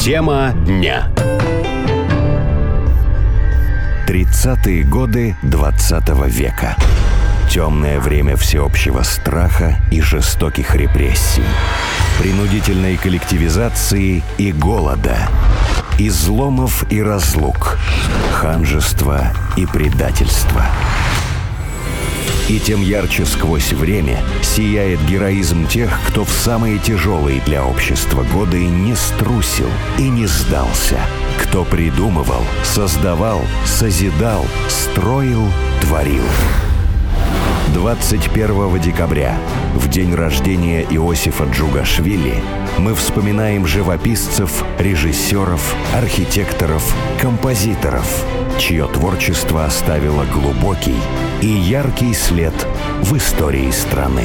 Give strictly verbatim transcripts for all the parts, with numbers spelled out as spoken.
Тема дня. тридцатые годы двадцатого века. Темное время всеобщего страха и жестоких репрессий, принудительной коллективизации и голода, изломов и разлук, ханжества и предательства. И тем ярче сквозь время сияет героизм тех, кто в самые тяжелые для общества годы не струсил и не сдался, кто придумывал, создавал, созидал, строил, творил. двадцать первого декабря, в день рождения Иосифа Джугашвили, мы вспоминаем живописцев, режиссеров, архитекторов, композиторов, чье творчество оставило глубокий и яркий след в истории страны.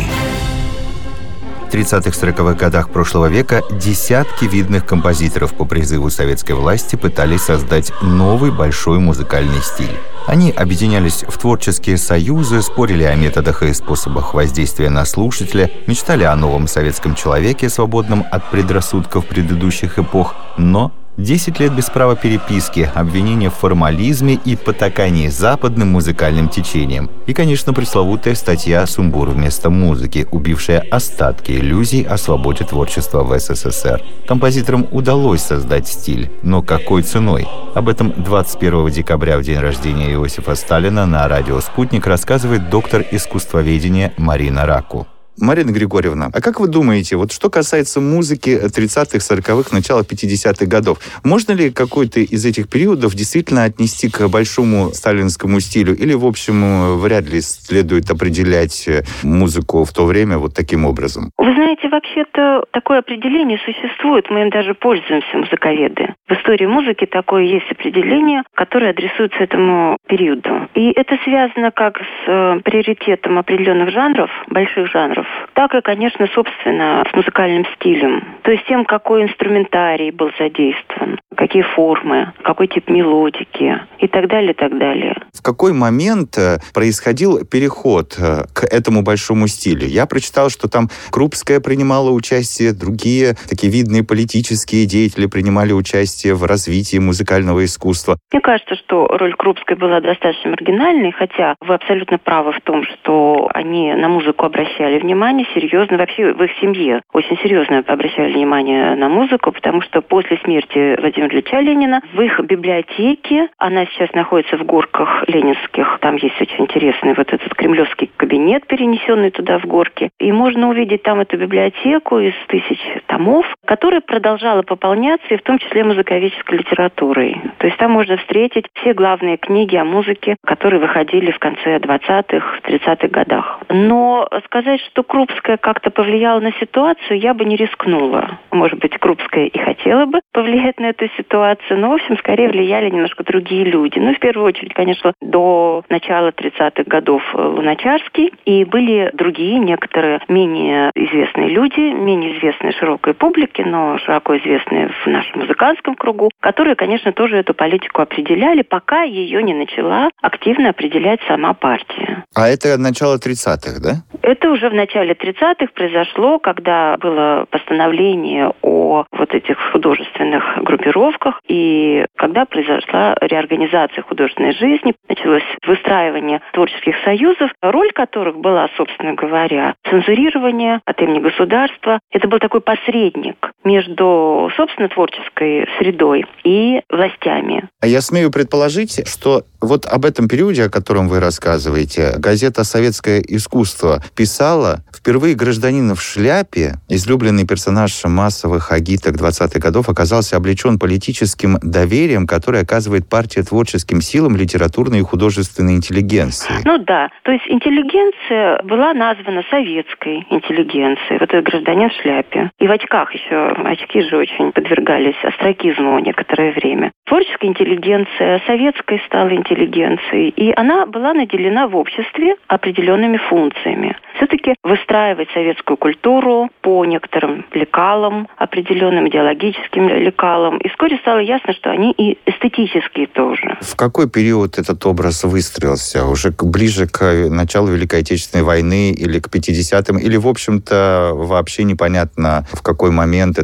В тридцатых-сороковых годах прошлого века десятки видных композиторов по призыву советской власти пытались создать новый большой музыкальный стиль. Они объединялись в творческие союзы, спорили о методах и способах воздействия на слушателя, мечтали о новом советском человеке, свободном от предрассудков предыдущих эпох, но десять лет без права переписки, обвинения в формализме и потакании западным музыкальным течением. И, конечно, пресловутая статья «Сумбур вместо музыки», убившая остатки иллюзий о свободе творчества в СССР. Композиторам удалось создать стиль, но какой ценой? Об этом двадцать первого декабря, в день рождения Иосифа Сталина, на радио «Спутник» рассказывает доктор искусствоведения Марина Раку. Марина Григорьевна, а как вы думаете, вот что касается музыки тридцатых, сороковых, начала пятидесятых годов, можно ли какой-то из этих периодов действительно отнести к большому сталинскому стилю? Или, в общем, вряд ли следует определять музыку в то время вот таким образом? Вы знаете, вообще-то такое определение существует, мы им даже пользуемся, музыковеды. В истории музыки такое есть определение, которое адресуется этому периоду. И это связано как с приоритетом определенных жанров, больших жанров, так и, конечно, собственно, с музыкальным стилем. То есть тем, какой инструментарий был задействован, какие формы, какой тип мелодики и так далее, и так далее. В какой момент происходил переход к этому большому стилю? Я прочитал, что там Крупская принимала участие, другие такие видные политические деятели принимали участие в развитии музыкального искусства. Мне кажется, что роль Крупской была достаточно маргинальной, хотя вы абсолютно правы в том, что они на музыку обращали внимание, серьезно. Вообще в их семье очень серьезно обращали внимание на музыку, потому что после смерти Владимира Ильича Ленина в их библиотеке, она сейчас находится в Горках ленинских, там есть очень интересный вот этот кремлевский кабинет, перенесенный туда в Горки, и можно увидеть там эту библиотеку из тысяч томов, которая продолжала пополняться, и в том числе музыковедческой литературой. То есть там можно встретить все главные книги о музыке, которые выходили в конце двадцатых, тридцатых годах. Но сказать, что Крупская как-то повлияла на ситуацию, я бы не рискнула. Может быть, Крупская и хотела бы повлиять на эту ситуацию, но, в общем, скорее влияли немножко другие люди. Ну, в первую очередь, конечно, до начала тридцатых годов Луначарский, и были другие, некоторые менее известные люди, менее известные широкой публике, но широко известные в нашем музыкантском кругу, которые, конечно, тоже эту политику определяли, пока ее не начала активно определять сама партия. А это начало тридцатых, да? Это уже в начале тридцатых произошло, когда было постановление о вот этих художественных группировках, и когда произошла реорганизация художественной жизни, началось выстраивание творческих союзов, роль которых была, собственно говоря, цензурирование от имени государства. Это был такой посредник между, собственно, творческой средой и властями. А я смею предположить, что вот об этом периоде, о котором вы рассказываете, газета «Советское искусство» писала впервые «Гражданин в шляпе», излюбленный персонаж массовых агиток двадцатых годов, оказался облечен политическим доверием, которое оказывает партия творческим силам литературной и художественной интеллигенции. Ну да, то есть интеллигенция была названа советской интеллигенцией. Вот этот «Гражданин в шляпе». И в очках еще, очки же очень подвергались остракизму некоторое время. Творческая интеллигенция советской стала интеллигенцией, и она была наделена в обществе определенными функциями. Все-таки выстраивать советскую культуру по некоторым лекалам, определенным идеологическим лекалам. И вскоре стало ясно, что они и эстетические тоже. В какой период этот образ выстроился? Уже ближе к началу Великой Отечественной войны или к пятидесятым? Или, в общем-то, вообще непонятно, в какой момент это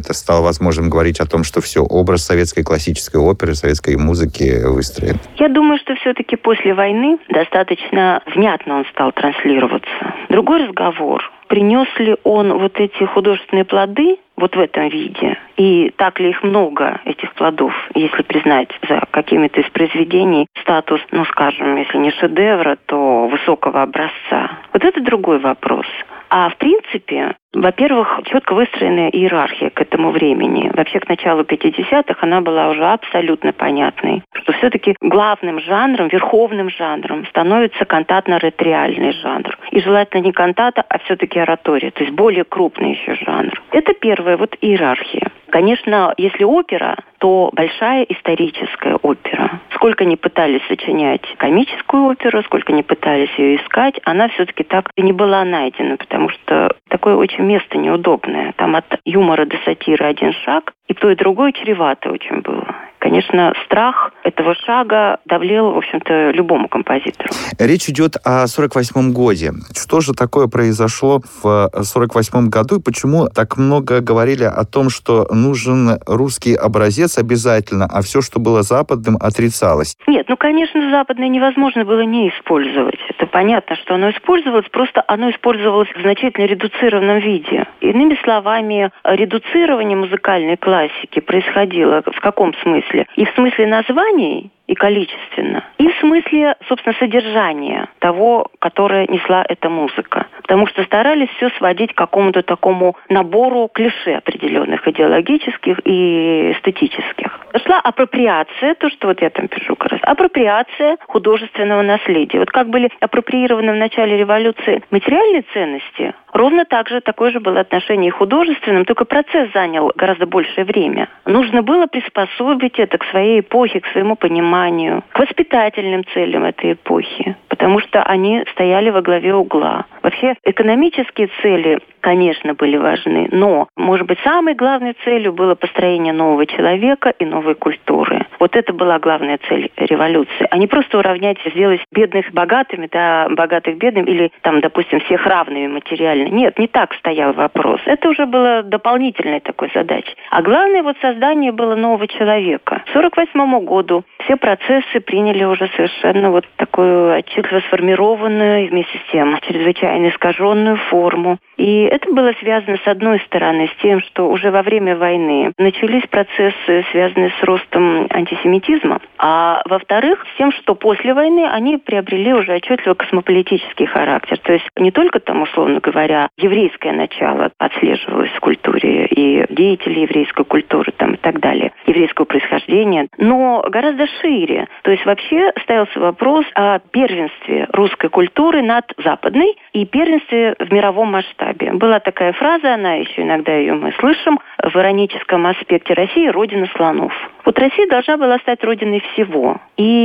это стало возможным говорить о том, что все, образ советской классической оперы, советской музыки выстроен? Я думаю, что все-таки после войны достаточно внятно он стал транслироваться. Другой разговор. Принес ли он вот эти художественные плоды вот в этом виде? И так ли их много, этих плодов, если признать за какими-то из произведений статус, ну, скажем, если не шедевра, то высокого образца? Вот это другой вопрос. А в принципе, во-первых, четко выстроенная иерархия к этому времени. Вообще к началу пятидесятых она была уже абсолютно понятной, что все-таки главным жанром, верховным жанром становится кантатно-риториальный жанр. И желательно не кантата, а все-таки оратория, то есть более крупный еще жанр. Это первая вот иерархия. Конечно, если опера, то большая историческая опера. Сколько ни пытались сочинять комическую оперу, сколько ни пытались ее искать, она все-таки так и не была найдена, потому что такое очень место неудобное. Там от юмора до сатиры один шаг, и то и другое чревато очень было. Конечно, страх этого шага давлел, в общем-то, любому композитору. Речь идет о сорок восьмом годе. Что же такое произошло в сорок восьмом году, и почему так много говорили о том, что нужен русский образец обязательно, а все, что было западным, отрицалось? Нет, ну, конечно, западное невозможно было не использовать. Это понятно, что оно использовалось, просто оно использовалось в значительно редуцированном виде. Иными словами, редуцирование музыкальной классики происходило в каком смысле? И в смысле названий, и количественно, и в смысле, собственно, содержания того, которое несла эта музыка. Потому что старались все сводить к какому-то такому набору клише определенных, идеологических и эстетических. Шла апроприация, то, что вот я там пишу как раз, апроприация художественного наследия. Вот как были апроприированы в начале революции материальные ценности, ровно так же такое же было отношение и художественным, только процесс занял гораздо большее время. Нужно было приспособить это к своей эпохе, к своему пониманию, к воспитательным целям этой эпохи, потому что они стояли во главе угла. Вообще экономические цели, конечно, были важны, но, может быть, самой главной целью было построение нового человека и новой культуры. Вот это была главная цель революции, а не просто уравнять, сделать бедных богатыми, да, богатых бедными, или, там, допустим, всех равными материально. Нет, не так стоял вопрос. Это уже было дополнительной такой задачей. А главное вот создание было нового человека. К сорок восьмому году все процессы приняли уже совершенно вот такую отчетливо сформированную и вместе с тем чрезвычайно искаженную форму. И это было связано, с одной стороны, с тем, что уже во время войны начались процессы, связанные с ростом антисемитизма, а во-вторых, с тем, что после войны они приобрели уже отчетливо космополитический характер. То есть не только там, условно говоря, еврейское начало отслеживалось в культуре и деятели еврейской культуры там, и так далее, еврейского происхождения, но гораздо шире. То есть вообще ставился вопрос о первенстве русской культуры над западной и первенстве в мировом масштабе. Была такая фраза, она еще иногда ее мы слышим, в ироническом аспекте: Россия – родина слонов. Вот Россия должна была стать родиной всего.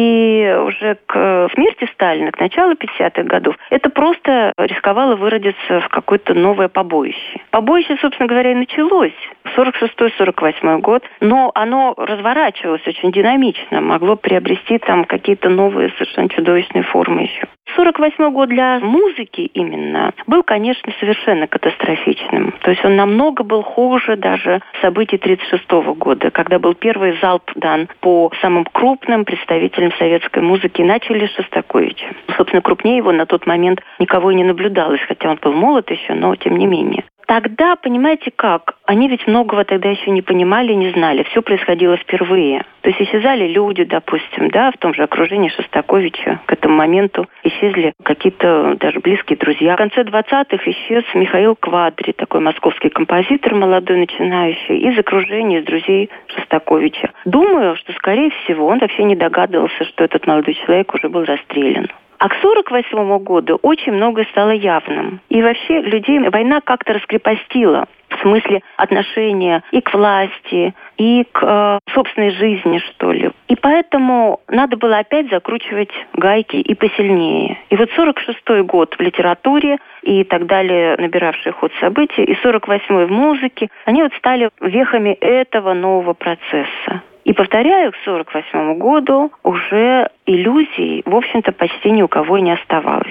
И уже к смерти Сталина, к началу пятидесятых годов, это просто рисковало выродиться в какое-то новое побоище. Побоище, собственно говоря, и началось в сорок шестой — сорок восьмой год, но оно разворачивалось очень динамично, могло приобрести там какие-то новые совершенно чудовищные формы еще. сорок восьмой год для музыки именно был, конечно, совершенно катастрофичным. То есть он намного был хуже даже событий тридцать шестого года, когда был первый залп дан по самым крупным представителям советской музыки. Начали с Шостаковича. Собственно, крупнее его на тот момент никого и не наблюдалось, хотя он был молод еще, но тем не менее. Тогда, понимаете как, они ведь многого тогда еще не понимали, не знали. Все происходило впервые. То есть исчезали люди, допустим, да, в том же окружении Шостаковича. К этому моменту исчезли какие-то даже близкие друзья. В конце двадцатых исчез Михаил Квадри, такой московский композитор, молодой, начинающий, из окружения, из друзей Шостаковича. Думаю, что, скорее всего, он вообще не догадывался, что этот молодой человек уже был расстрелян. А к сорок восьмому году очень многое стало явным. И вообще людей война как-то раскрепостила. В смысле отношения и к власти, и к э, собственной жизни, что ли. И поэтому надо было опять закручивать гайки и посильнее. И вот сорок шестой год в литературе и так далее, набиравшие ход события, и сорок восьмой в музыке, они вот стали вехами этого нового процесса. И, повторяю, к сорок восьмому году уже иллюзий, в общем-то, почти ни у кого и не оставалось.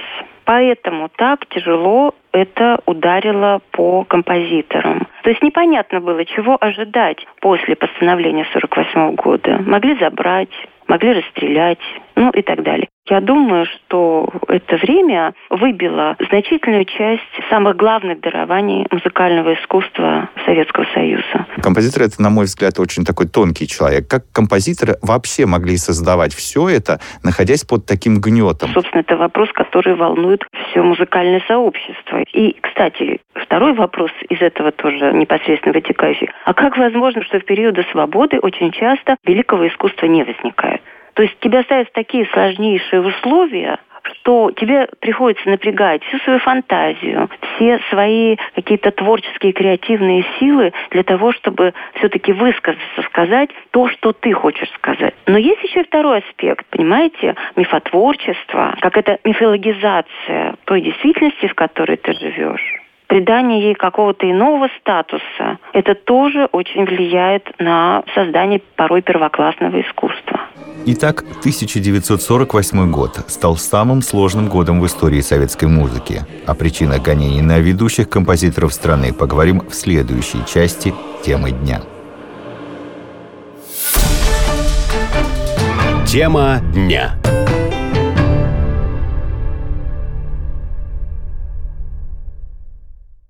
Поэтому так тяжело это ударило по композиторам. То есть непонятно было, чего ожидать после постановления сорок восьмого года. Могли забрать, могли расстрелять, ну и так далее. Я думаю, что это время выбило значительную часть самых главных дарований музыкального искусства Советского Союза. Композитор — это, на мой взгляд, очень такой тонкий человек. Как композиторы вообще могли создавать все это, находясь под таким гнетом? Собственно, это вопрос, который волнует все музыкальное сообщество. И, кстати, второй вопрос из этого тоже непосредственно вытекающий. А как возможно, что в периоды свободы очень часто великого искусства не возникает? То есть тебя ставят в такие сложнейшие условия, что тебе приходится напрягать всю свою фантазию, все свои какие-то творческие, креативные силы для того, чтобы все-таки высказаться, сказать то, что ты хочешь сказать. Но есть еще и второй аспект, понимаете, мифотворчество, как это мифологизация той действительности, в которой ты живешь. Придание ей какого-то иного статуса, это тоже очень влияет на создание порой первоклассного искусства. Итак, тысяча девятьсот сорок восьмой год стал самым сложным годом в истории советской музыки. О причинах гонений на ведущих композиторов страны поговорим в следующей части «Темы дня». Тема дня.